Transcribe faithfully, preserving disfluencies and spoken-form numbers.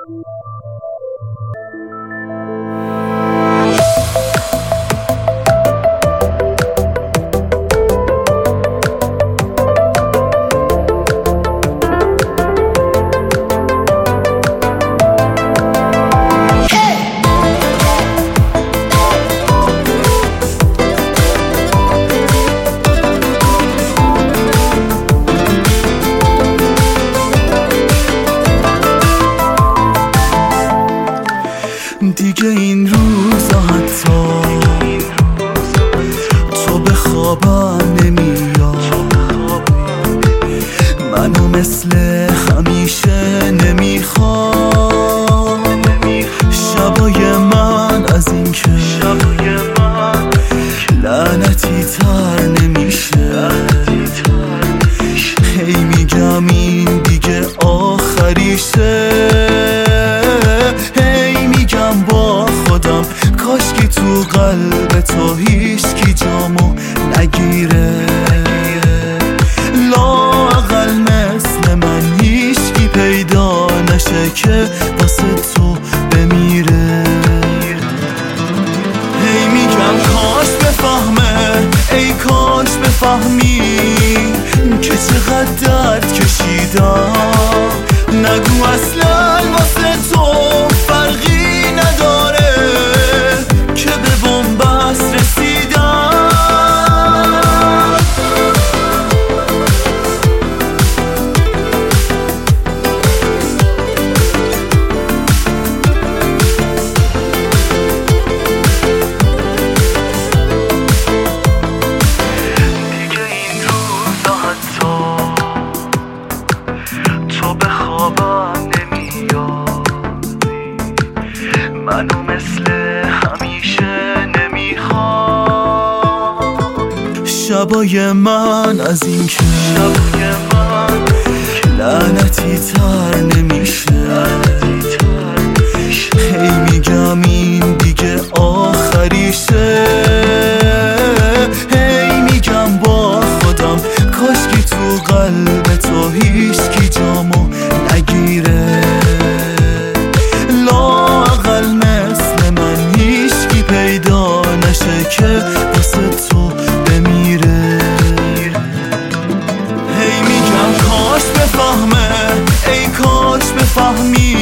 دیگه این روزا حتی تو به خوابم نمیاد، منو مثل همیشه نمیخواد. شبای من از این که لعنتی تر نمیشه، هی میگم این دیگه آخریشه، کاشکی تو قلب تو هیچکی جامو نگیره، لااقل مثل من هیچکی پیدا نشه که واسه تو بمیره. هی میگم کاش بفهمه، ای کاش بفهمی که چقدر درد کشیدم. نگو اصلا واسه تو فرقی نداره که به بنبست رسیدم. دیگه این روزا حتی تو به خوابم نمیاد، منو مثل همیشه نمیخواد. شبای من از این که لعنتی تر نمیشه، هی میگم این دیگه آخریشه، هی میگم با خودم کاشکی تو قلب تو هیچکی جامو نگیره، لااقل مثل من هیچکی پیدا نشه که واسه تو بمیره. هی میگم کاش بفهمه، ای کاش بفهمی